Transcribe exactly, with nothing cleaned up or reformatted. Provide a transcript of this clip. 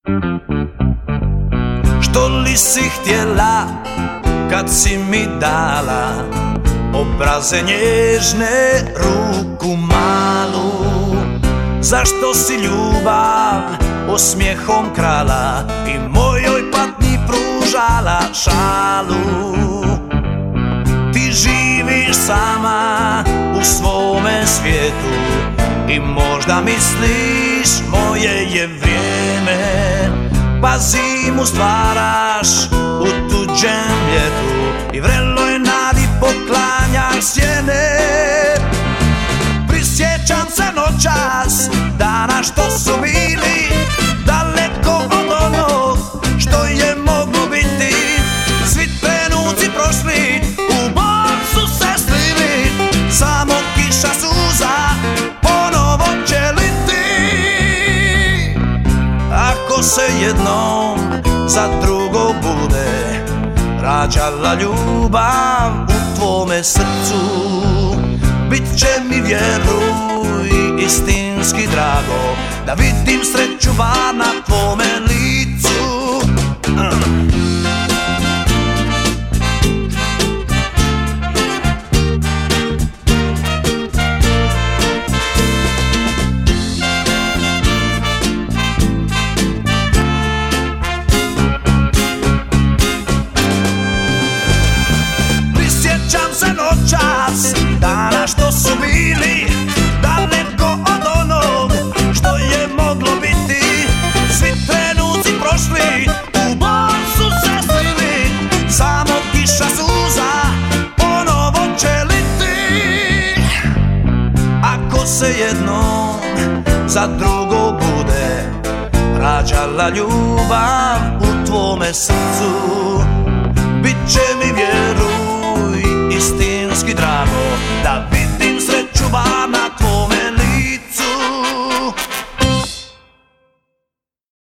Što li si htjela kad si mi dala obraze nježne, ruku malu? Zašto si ljubav osmijehom krala i mojoj patnji pružala šalu? Ti živiš sama u svome svijetu i možda misliš moje je vrijeme, pa zimu stvaraš u tuđem ljetu i vreloj nadi poklanjaš sjene. Prisjećam se noćas dana što su bili daleko od onog što je moglo biti. Svi trenuci prošli, u bol su se slili, samo kiša suza ponovo će liti. Ako se jednom za drugo bude rađala ljubav u tvome srcu, bit će mi, vjeruj, istinski drago da vidim sreću bar na tvome licu. Prisjećam se noćas dana što su bili daleko od onog što je moglo biti. Svi trenuci prošli, u bol su se slili, samo kiša suza ponovo će liti. Ako se jednom za drugo bude rađala ljubav u tvome srcu, bit će mi, vjeruj, istinski drago da